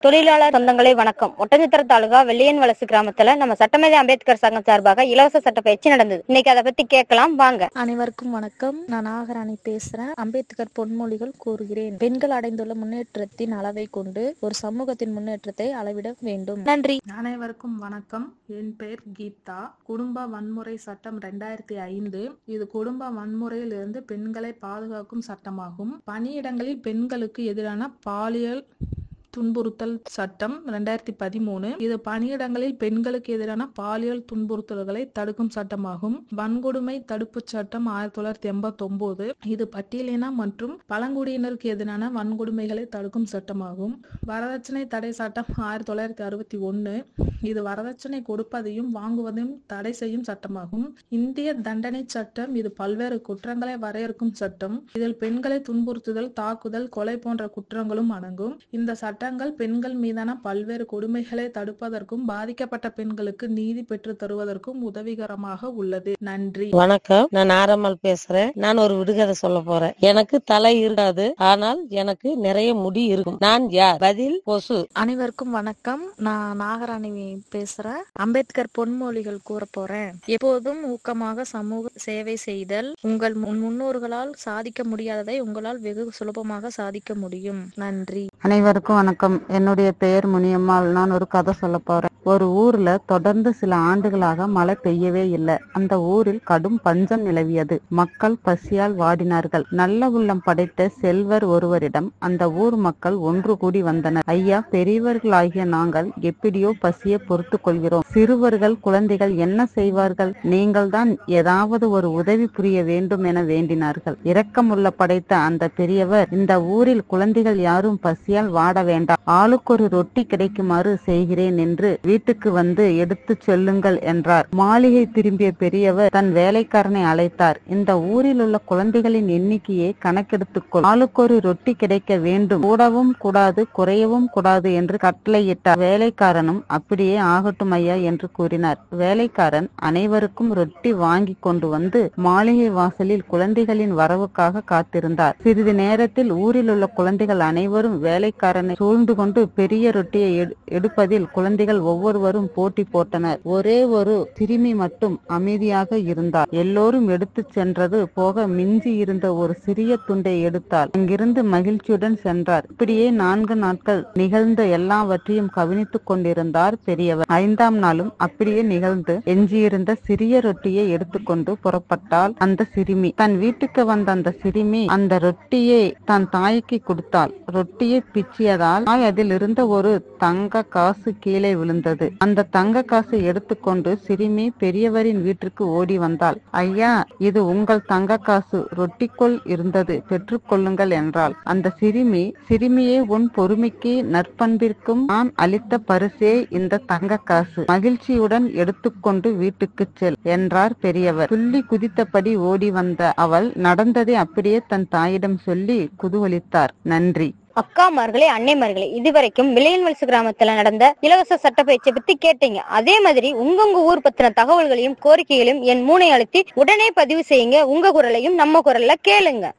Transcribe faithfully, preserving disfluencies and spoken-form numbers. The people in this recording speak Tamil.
தொழிலாளர் சொந்தங்களே வணக்கம். ஒட்டன்சத்திரம் தாலுகா வெள்ளியன் வலசு கிராமத்துல நம்ம சட்டமேதை அம்பேத்கர் சங்கம் சார்பாக இலவச சட்ட பயிற்சி நடந்தது. இன்னைக்கு அதை பத்தி கேட்கலாம் வாங்க. அனைவருக்கும் வணக்கம். நான் நாகராணி பேசுறேன். அம்பேத்கர் பொன்மொழிகள் கூறுகிறேன். பெண்கள் அடைந்துள்ள முன்னேற்றத்தின் அளவை கொண்டு ஒரு சமூகத்தின் முன்னேற்றத்தை அளவிட வேண்டும். நன்றி. அனைவருக்கும் வணக்கம். என் பெயர் கீதா. குடும்ப வன்முறை சட்டம் இரண்டாயிரத்தி ஐந்து. இது குடும்ப வன்முறையில் இருந்து பெண்களை பாதுகாக்கும் சட்டமாகும். பணியிடங்களில் பெண்களுக்கு எதிரான பாலியல் துன்புறுத்தல் சட்டம் இரண்டாயிரத்தி பதிமூணு. இது பணியிடங்களில் பெண்களுக்கு எதிரான பாலியல் துன்புறுத்தல்களை தடுக்கும் சட்டமாகும். வன்கொடுமை தடுப்பு சட்டம் ஆயிரத்தி தொள்ளாயிரத்தி எண்பத்தி ஒன்பது. இது பட்டியலின மற்றும் பழங்குடியினருக்கு எதிரான வன்கொடுமைகளை தடுக்கும் சட்டமாகும். வரதட்சணை தடை சட்டம் ஆயிரத்தி தொள்ளாயிரத்தி அறுபத்தி ஒன்னு. இது வரதட்சணை கொடுப்பதையும் வாங்குவதையும் தடை செய்யும் சட்டமாகும். இந்திய தண்டனை சட்டம். இது பல்வேறு குற்றங்களை வரையறுக்கும் சட்டம். இதில் பெண்களை துன்புறுத்துதல், தாக்குதல், கொலை போன்ற குற்றங்களும் அடங்கும். இந்த சட்டம் சட்டங்கள் பெண்கள் மீதான பல்வேறு கொடுமைகளை தடுப்பதற்கும் பாதிக்கப்பட்ட பெண்களுக்கு நீதி பெற்று தருவதற்கும் உதவிகரமாக உள்ளது. நன்றி. வணக்கம். நான் ஆரம்மாள் பேசுறேன். நான் ஒரு விடுகதை சொல்ல போறேன். எனக்கு தலை இருக்காது, ஆனால் எனக்கு நிறைய முடி இருக்கும். நான் யார்? பதில் கொசு. அனைவருக்கும் வணக்கம். நான் நாகராணி பேசுறேன். அம்பேத்கர் பொன்மொழிகள் கூற போறேன். எப்போதும் ஊக்கமாக சமூக சேவை செய்தல். உங்கள் முன்னோர்களால் சாதிக்க முடியாததை உங்களால் வெகு சுலபமாக சாதிக்க முடியும். நன்றி. அனைவருக்கும் வணக்கம். என்னுடைய பெயர் முனியம்மாள். நான் ஒரு கதை சொல்ல போறேன். ஒரு ஊர்ல தொடர்ந்து சில ஆண்டுகளாக மழை பெய்யவே இல்லை. அந்த ஊரில் கடும் பஞ்சம் நிலவியது. மக்கள் பசியால் வாடினார்கள். நல்ல உள்ளம் படைத்த செல்வர் ஒருவரிடம் அந்த ஊர் மக்கள் ஒன்று கூடி வந்தனர். ஐயா, பெரியவர்களாகிய நாங்கள் எப்படியோ பசியை பொறுத்து கொள்கிறோம். சிறுவர்கள் குழந்தைகள் என்ன செய்வார்கள்? நீங்கள் தான் ஏதாவது ஒரு உதவி புரிய வேண்டும் என வேண்டினார்கள். இரக்கமுள்ள படைத்த அந்த பெரியவர், இந்த ஊரில் குழந்தைகள் யாரும் பசியால் வாட வேண்டாம், ஆளுக்கு ஒரு ரொட்டி கிடைக்குமாறு செய்கிறேன் என்று வீட்டுக்கு வந்து எடுத்து செல்லுங்கள் என்றார். மாளிகை திரும்பிய பெரியவர் தன் வேலைக்காரனை அழைத்தார். இந்த ஊரில் உள்ள குழந்தைகளின் எண்ணிக்கையை கணக்கெடுத்துக்கொள். ஆளுக்கு ஒரு ரொட்டி கிடைக்க வேண்டும், கூடவும் கூடாது குறையவும் கூடாது என்று கட்டளையிட்டார். வேலைக்காரனும் அப்படியே ஆகட்டும் ஐயா என்று கூறினார். வேலைக்காரன் அனைவருக்கும் ரொட்டி வாங்கி கொண்டு வந்து மாளிகை வாசலில் குழந்தைகளின் வரவுக்காக காத்திருந்தார். சிறிது நேரத்தில் ஊரில் உள்ள குழந்தைகள் அனைவரும் வேலைக்காரனை சூழ்ந்து கொண்டு பெரிய ரொட்டியை எடுப்பதில் குழந்தைகள் ஒவ்வொருவரும் போட்டி போட்டனர். ஒரே ஒரு சிறுமி மட்டும் அமைதியாக இருந்தார். எல்லோரும் எடுத்து சென்றது போக மிஞ்சி இருந்த ஒரு சிறிய துண்டை எடுத்தால் அங்கிருந்து மகிழ்ச்சியுடன் சென்றார். இப்படியே நான்கு நாட்கள் நிகழ்ந்த எல்லாவற்றையும் கவனித்துக் கொண்டிருந்தார் பெரியவர். ஐந்தாம் நாளும் அப்படியே நிகழ்ந்து எஞ்சியிருந்த சிறிய ரொட்டியை எடுத்துக்கொண்டு புறப்பட்டாள் அந்த சிறுமி. தன் வீட்டுக்கு வந்த அந்த சிறுமி அந்த ரொட்டியை தன் தாய்க்கு கொடுத்தாள். ரொட்டியை பிச்சியதால் அதில் இருந்த ஒரு தங்க காசு கீழே விழுந்தது. அந்த தங்க காசை எடுத்துக்கொண்டு சிறுமி பெரியவரின் வீட்டிற்கு ஓடி வந்தாள். ஐயா, இது உங்கள் தங்க காசு, ரொட்டிக்குள் இருந்தது, பெற்றுக்கொள்ளுங்கள் என்றாள். அந்த சிறுமி, சிறுமியே, உன் பொறுமைக்கு நற்பண்பிற்கும் நான் அளித்த பரிசே இந்த தங்க காசு, மகிழ்ச்சியுடன் எடுத்துக்கொண்டு வீட்டுக்கு செல் என்றார் பெரியவர். துள்ளி குதித்தபடி ஓடி வந்த அவள் நடந்ததை அப்படியே தன் தாயிடம் சொல்லி குதூகலித்தார். நன்றி. அக்காமார்களே, அன்னைமார்களே, இதுவரைக்கும் வெள்ளியன் வலசு கிராமத்துல நடந்த இலவச சட்ட பயிற்சியை பத்தி கேட்டீங்க. அதே மாதிரி உங்க ஊர் பத்தின தகவல்களையும் கோரிக்கைகளையும் என் மூனை அழுத்தி உடனே பதிவு செய்யுங்க. உங்க குரலையும் நம்ம குரல்ல கேளுங்க.